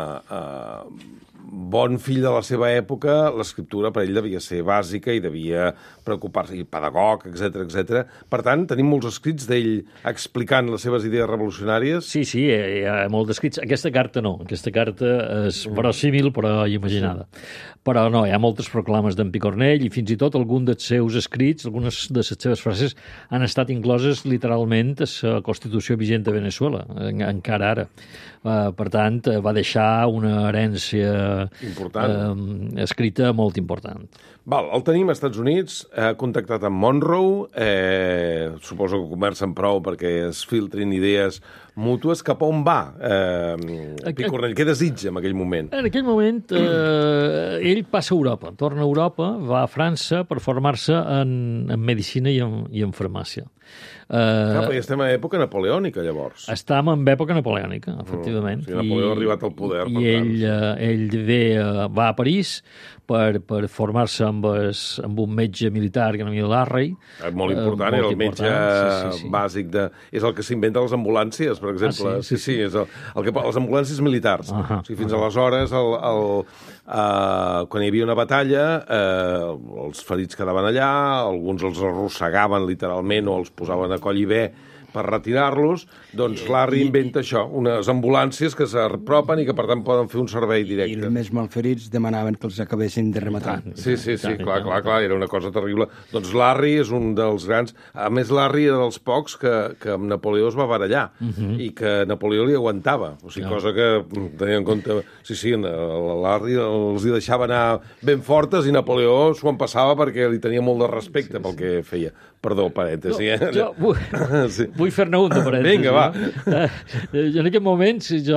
bon fill de la seva època, l'escriptura per ell devia ser bàsica i devia preocupar-se, i pedagog, etc. Per tant, tenim molts escrits d'ell explicant les seves idees revolucionàries. Sí, hi ha molts escrits. Aquesta carta no. Aquesta carta és verosímil, però imaginada. Però no, hi ha moltes proclames d'en Picornell i fins i tot algun dels seus escrits, algunes de les seves frases han estat incloses literalment a la Constitució vigent de Venezuela, encara ara. Per tant, va deixar una herència escrita molt important. Val, el tenim als Estats Units, ha contactat amb Monroe, suposo que conversen prou perquè es filtrin idees mútues. Cap a on va Picornell? Què desitja en aquell moment? En aquell moment ell passa a Europa, torna a Europa, va a França per formar-se en medicina i en farmàcia. Perquè estem a època napoleònica, llavors. Estem en època napoleònica, efectivament. Napoleó ha arribat al poder, per tant. Ell va a París per formar-se amb un metge militar que n'havia Larrey. Molt important, era el metge bàsic de... És el que s'inventa les ambulàncies, per exemple. Sí, és les ambulàncies militars. O sigui, fins aleshores, quan hi havia una batalla, els ferits quedaven allà, alguns els arrossegaven literalment o els posaven a coll i bé per retirar-los, doncs Larry inventa això, unes ambulàncies que s'apropen i que, per tant, poden fer un servei directe. I els més malferits demanaven que els acabessin de rematar. Sí, clar, era una cosa terrible. Doncs Larry és un dels grans... A més, Larry era dels pocs que amb Napoleó es va barallar i que Napoleó li aguantava. O sigui, cosa que tenia en compte... Sí, Larry els hi deixava anar ben fortes i Napoleó s'ho empassava perquè li tenia molt de respecte pel que feia. Perdó, parèntesi. Jo vull fer-ne un de parèntesi. Vinga, va. En aquest moment jo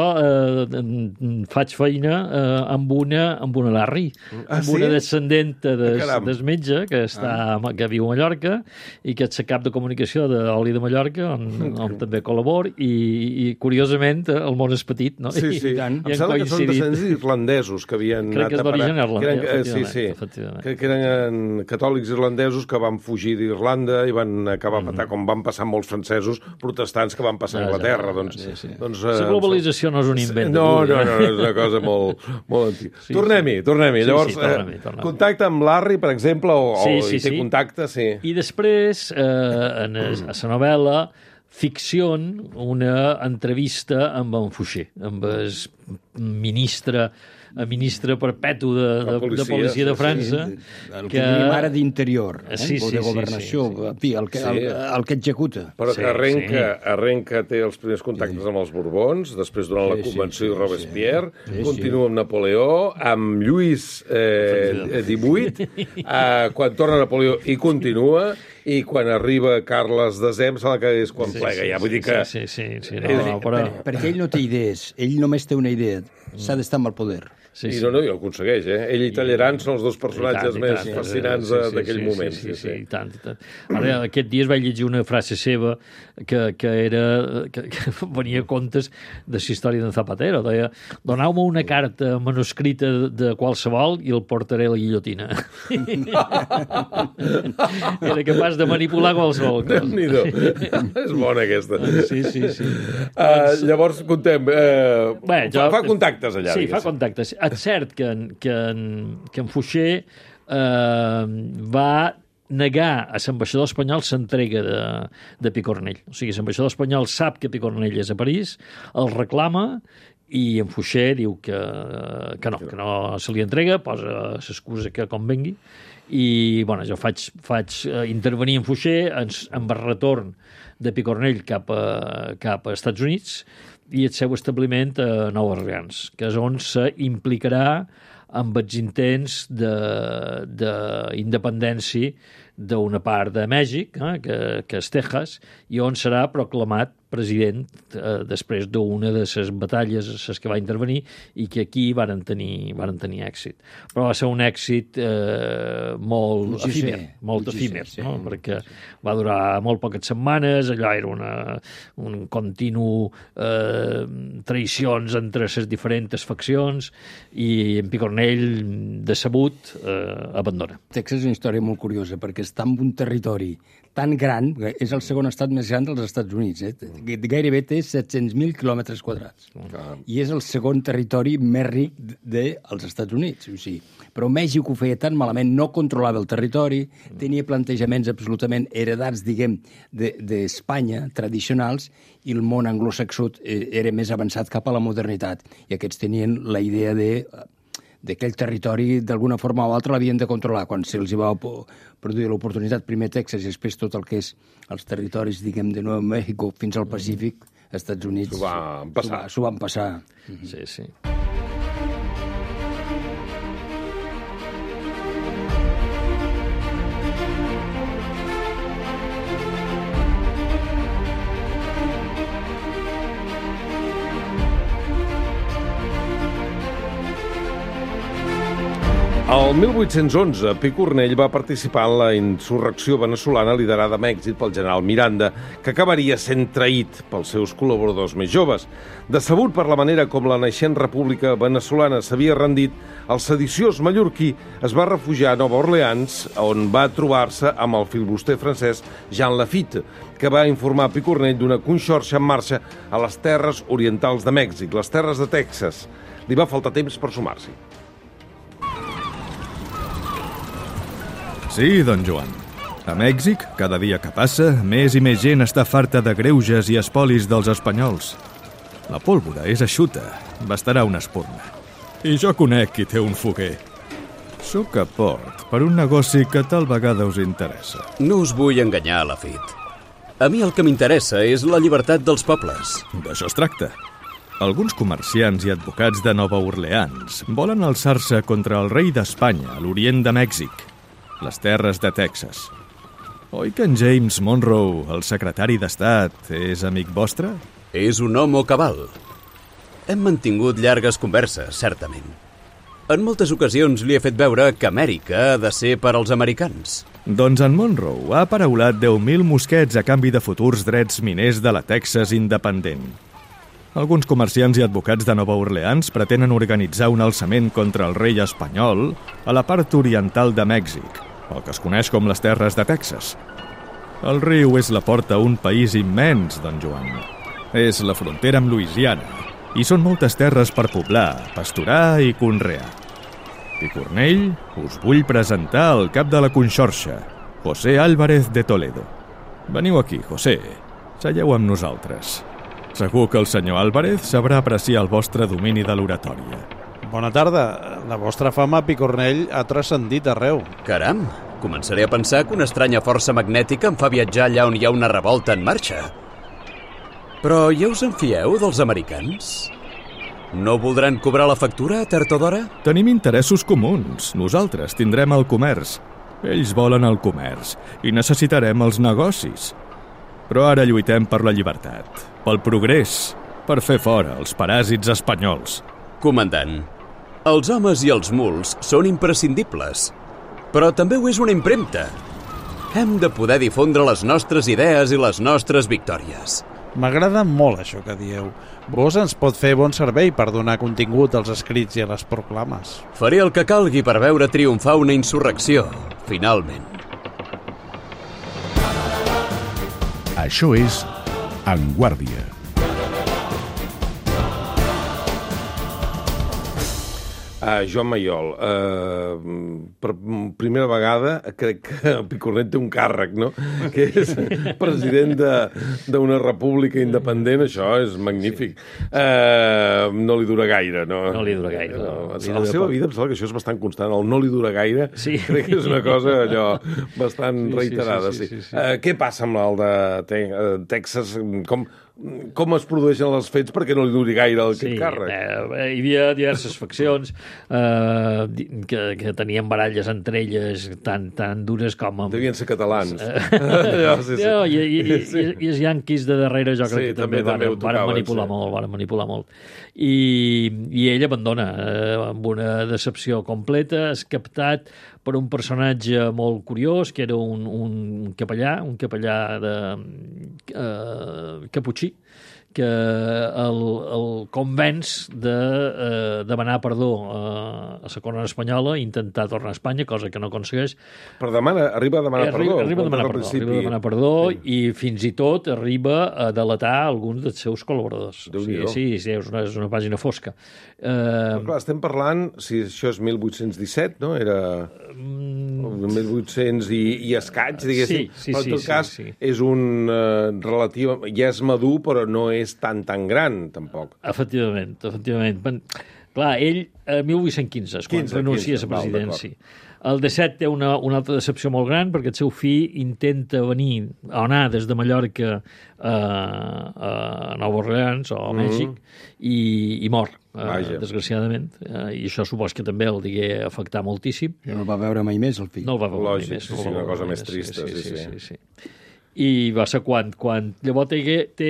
faig feina amb una Larry, amb una descendenta del metge que viu a Mallorca i que és la cap de comunicació d'Oli de Mallorca, on també col·labor, i curiosament el món és petit, no? Sí. Em sembla que són descendents irlandesos que havien anat a parar. Crec que és d'origen irlandès, efectivament. Que eren catòlics irlandesos que van fugir d'Irlanda i van acabar patar, com van passar molts francesos protestants que van passar a Anglaterra. La globalització no és un invent. No, és una cosa molt antiga. Tornem-hi. Llavors, contacta amb Larry, per exemple, o té contacte, sí. I després, a la novel·la, ficcion una entrevista amb en Fouché, amb el ministre a ministre perpètu de policia de França. El que tenim ara d'Interior, o de Governació, en fi, el que executa. Però que arrenca, té els primers contactes amb els Borbons, després durant la Convenció de Robespierre, continua amb Napoleó, amb Lluís XVIII, quan torna Napoleó i continua, i quan arriba Carles X, sembla que és quan plega ja. Vull dir que... Perquè ell no té idees, ell només té una idea, s'ha d'estar amb el poder. I no, i ho aconsegueix, Ell i Talleyrand són els dos personatges més fascinants d'aquell moment. Sí, i tant. Ara, aquest dia es vaig llegir una frase seva que venia a comptes de la història d'en Zapatero. Deia, doneu-me una carta manuscrita de qualsevol i el portaré a la guillotina. Era capaç de manipular qualsevol cosa. Déu-n'hi-do. És bona, aquesta. Sí. Llavors, contem. Fa contactes allà. Sí, fa contactes. És cert que en Fouché va negar a l'ambaixador espanyol l'entrega de Picornell. O sigui, l'ambaixador espanyol sap que Picornell és a París, el reclama i en Fouché diu que no se li entrega, posa l'excusa que convengui, i jo faig intervenir en Fouché amb el retorn de Picornell cap a Estats Units i el seu establiment a Nova Orleans, que és on s'implicarà amb els intents d'independència d'una part de Mèxic, que és Texas, i on serà proclamat president després d'una de les batalles a les que va intervenir i que aquí varen tenir èxit. Però va ser un èxit molt efímer, no? Perquè va durar molt poques setmanes, allò era un continu traïcions entre les diferents faccions i en Picornell, decebut, abandona. Texas és una història molt curiosa perquè està en un territori tan gran, és el segon estat més gran dels Estats Units, gairebé té 700.000 quilòmetres quadrats. I és el segon territori més ric dels Estats Units. O sigui, però Mèxic ho feia tan malament, no controlava el territori, tenia plantejaments absolutament heredats, diguem, d'Espanya, tradicionals, i el món anglosaxó era més avançat cap a la modernitat. I aquests tenien la idea d'aquell territori, d'alguna forma o altra, l'havien de controlar. Quan se'ls va produir l'oportunitat, primer Texas i després tot el que és els territoris, diguem, de Nou Mèxic fins al Pacífic, als Estats Units s'ho van passar. Sí. El 1811, Picornell va participar en la insurrecció veneçolana liderada a Mèxic pel general Miranda, que acabaria sent traït pels seus col·laboradors més joves. Decebut per la manera com la naixent república veneçolana s'havia rendit, el sediciós mallorquí es va refugiar a Nova Orleans, on va trobar-se amb el filibuster francès Jean Lafitte, que va informar Picornell d'una conxorxa en marxa a les terres orientals de Mèxic, les terres de Texas. Li va faltar temps per sumar-s'hi. Sí, don Joan. A Mèxic, cada dia que passa, més i més gent està farta de greuges i espolis dels espanyols. La pólvora és eixuta, bastarà una espurna. I jo conec qui té un foguer. Sóc a port per un negoci que tal vegada us interessa. No us vull enganyar, Lafitte. A mi el que m'interessa és la llibertat dels pobles. D'això es tracta. Alguns comerciants i advocats de Nova Orleans volen alçar-se contra el rei d'Espanya a l'orient de Mèxic, les terres de Texas. Oi que en James Monroe, el secretari d'Estat, és amic vostre? És un home cabal. Hem mantingut llargues converses, certament. En moltes ocasions li he fet veure que Amèrica ha de ser per als americans. Doncs en Monroe ha paraulat 10.000 mosquets a canvi de futurs drets miners de la Texas independent. Alguns comerciants i advocats de Nova Orleans pretenen organitzar un alçament contra el rei espanyol a la part oriental de Mèxic, el que es coneix com les terres de Texas. El riu és la porta a un país immens, don Joan. És la frontera amb Louisiana, i són moltes terres per poblar, pasturar i conrear. Picornell, us vull presentar el cap de la conxorxa, José Álvarez de Toledo. Veniu aquí, José. Seieu amb nosaltres. Segur que el senyor Álvarez sabrà apreciar el vostre domini de l'oratòria. Bona tarda. La vostra fama a Picornell ha transcendit arreu. Caram, començaré a pensar que una estranya força magnètica em fa viatjar allà on hi ha una revolta en marxa. Però ja us en fieu dels americans? No voldran cobrar la factura a tard o d'hora? Tenim interessos comuns. Nosaltres tindrem el comerç. Ells volen el comerç i necessitarem els negocis. Però ara lluitem per la llibertat, pel progrés, per fer fora els paràsits espanyols. Comandant, els homes i els muls són imprescindibles, però també ho és una impremta. Hem de poder difondre les nostres idees i les nostres victòries. M'agrada molt això que dieu. Vos ens pot fer bon servei per donar contingut als escrits i a les proclames. Faré el que calgui per veure triomfar una insurrecció, finalment. Això és En Guàrdia. Joan Mayol, per primera vegada crec que Picornell té un càrrec, no? Que és president d'una república independent, això és magnífic. No li dura gaire, no? No li dura gaire. A la seva vida em sembla que això és bastant constant, el no li dura gaire, crec que és una cosa allò bastant reiterada. Què passa amb el de Texas? Com es produeixen els fets perquè no li duri gaire aquest càrrec? Hi havia diverses faccions que tenien baralles entre elles tan dures com... Devien ser catalans. I els yanquis de darrere jo crec que també van manipular molt. I ell abandona amb una decepció completa, és captat per un personatge molt curiós, que era un capellà caputxí, que el convenç de demanar perdó a la corona espanyola i intentar tornar a Espanya, cosa que no aconsegueix. Però arriba a demanar perdó. Arriba a demanar perdó i fins i tot arriba a delatar alguns dels seus col·laboradors. Sí, és una pàgina fosca. Però clar, estem parlant, si això és 1817, no? Era 1800 i escaig, diguéssim. Però en tot cas és un relatiu... Ja és madur, però no és tan gran, tampoc. Efectivament. Clar, ell, 1815, és quan renuncia a la presidència. El 17 té una altra decepció molt gran perquè el seu fill intenta anar des de Mallorca a Nova Orleans o a Mèxic i mor, desgraciadament. I això supos que també el digué afectar moltíssim. No el va veure mai més, el fill. No el va veure mai més. És una cosa més trista, sí. I va ser quan llavors té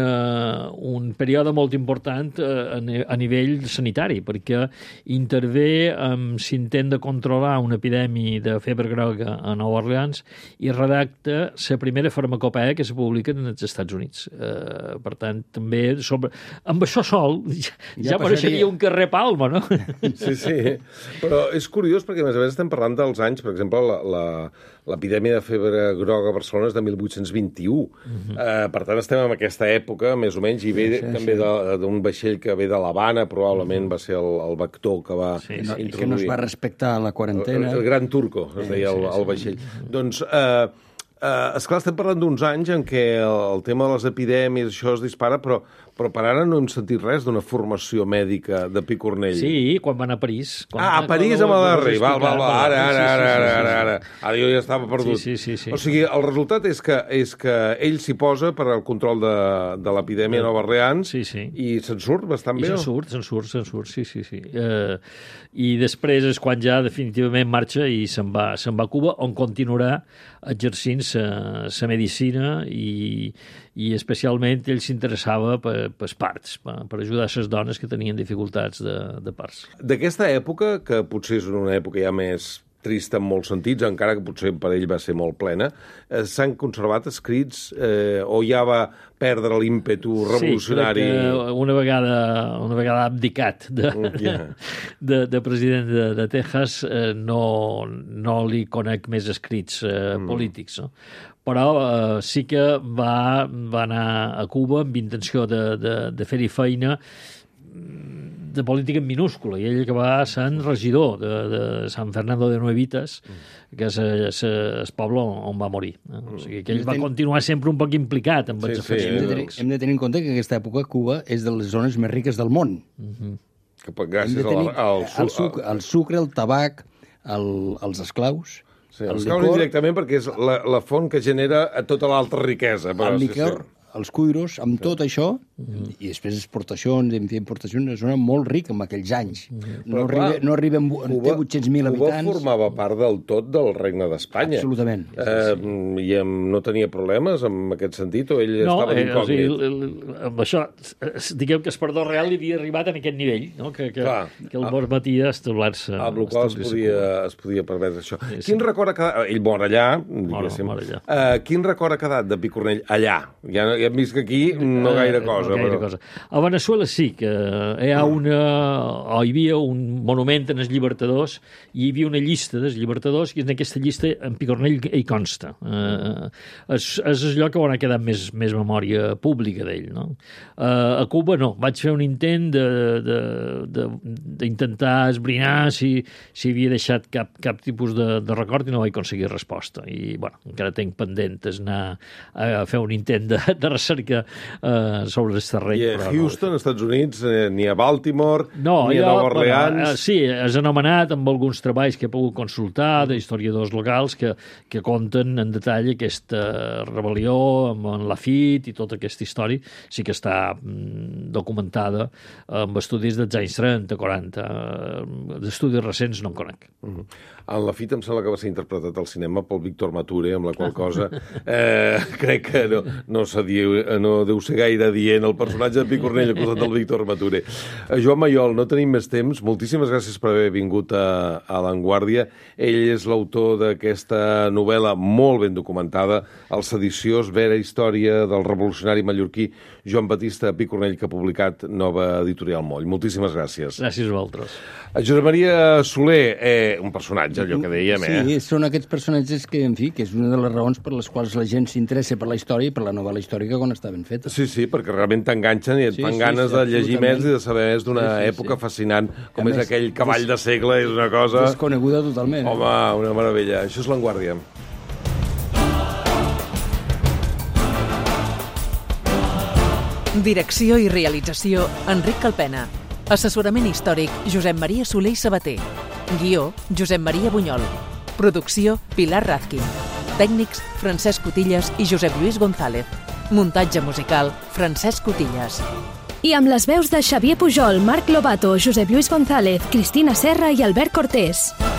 un període molt important a nivell sanitari, perquè intervé amb l'intent de controlar una epidèmia de febre groga a Nova Orleans i redacta la primera farmacopea que se publica als Estats Units. Per tant, també amb això sol ja apareixeria un carrer Palma, no? Sí. Però és curiós perquè, a més estem parlant dels anys, per exemple, l'epidèmia de febre groga a Barcelona és de 1821. Per tant, estem en aquesta època, més o menys, i ve també d'un vaixell que ve de l'Havana, probablement va ser el vector que va introduir. Que no es va respectar la quarantena. El Gran Turco, es deia el vaixell. Doncs, esclar, estem parlant d'uns anys en què el tema de les epidèmies, això es dispara, però per ara no hem sentit res d'una formació mèdica de Picornell. Sí, quan van a París. A París amb el rei. Ara jo ja estava perdut. Sí. O sigui, el resultat és que ell s'hi posa per al control de l'epidèmia a Nova Orleans i se'n surt bastant bé. Se'n surt, sí. I després és quan ja definitivament marxa i se'n va a Cuba, on continuarà exercint la medicina i especialment ell s'interessava per parts, per ajudar les dones que tenien dificultats de parts. D'aquesta època, que potser és una època ja més trista en molts sentits, encara que potser per ell va ser molt plena, s'han conservat escrits o ja va perdre l'ímpetu revolucionari? Sí, crec que una vegada abdicat de president de Texas no li conec més escrits polítics, no? Però sí que va anar a Cuba amb intenció de fer-hi feina de política en minúscula, i ell que va ser regidor de San Fernando de Nuevitas, que és el poble on va morir. O sigui, que ell va continuar sempre un poc implicat amb els afers públics. Hem de tenir en compte que en aquesta època Cuba és de les zones més riques del món. Gràcies al sucre, el tabac, els esclaus, el licor... directament perquè és la font que genera tota l'altra riquesa. El licor, els cuiros, amb tot això, i després exportacions, importacions, és una molt rica en aquells anys. No arribem, té 800.000 habitants. Cuba formava part del tot del Regne d'Espanya. Absolutament. I no tenia problemes en aquest sentit, o ell estava d'incògnit? Amb això, diguem que Espartó Real havia arribat en aquest nivell, no? que el permetia establir-se. Amb la qual es podia permetre això. Quin record ha quedat... Ell mor allà, diguéssim. Quin record ha quedat de Picornell allà? Ja hem vist que aquí no gaire cosa. A Veneçuela sí que hi havia un monument en els llibertadors i hi havia una llista dels llibertadors i en aquesta llista en Picornell hi consta. És el lloc on ha quedat més memòria pública d'ell. No? A Cuba no. Vaig fer un intent d'intentar esbrinar si havia deixat cap tipus de record i no vaig aconseguir resposta. I encara tenc pendent anar a fer un intent de recerca sobre el terreny. I a Houston, als Estats Units, ni a Baltimore, ni a Nova Orleans... Sí, és anomenat amb alguns treballs que he pogut consultar d'historiadors locals que conten en detall aquesta rebel·lió amb Lafitte i tota aquesta història. Sí que està documentada amb estudis dels anys 30, 40. D'estudis recents no en conec. En Lafitte em sembla que va ser interpretat al cinema pel Víctor Mature, amb la qual cosa crec que no deu ser gaire dient el personatge de Picornell al costat del Víctor Mature. Joan Mayol, no tenim més temps. Moltíssimes gràcies per haver vingut a La Vanguardia. Ell és l'autor d'aquesta novel·la molt ben documentada, El sediciós, vera història del revolucionari mallorquí Joan Batista Picornell, que ha publicat Nova Editorial Moll. Moltíssimes gràcies. Gràcies a vosaltres. Josep Maria Soler, un personatge, allò que dèiem. Sí, són aquests personatges que, en fi, que és una de les raons per les quals la gent s'interessa per la història i per la novel·la històrica quan està ben feta. Sí, perquè realment t'enganxen i et fan ganes de llegir més i de saber més d'una època fascinant com és aquell cavall de segle, és una cosa... Desconeguda totalment. Home, una meravella. Això és La Vanguardia. Direcció i realització, Enric Calpena. Assessorament històric, Josep Maria Soler i Sabater. Guió, Josep Maria Bunyol. Producció, Pilar Razkin. Tècnics, Francesc Cotillas i Josep Lluís González. Muntatge musical, Francesc Cotillas. I amb les veus de Xavier Pujol, Marc Lobato, Josep Lluís González, Cristina Serra i Albert Cortés.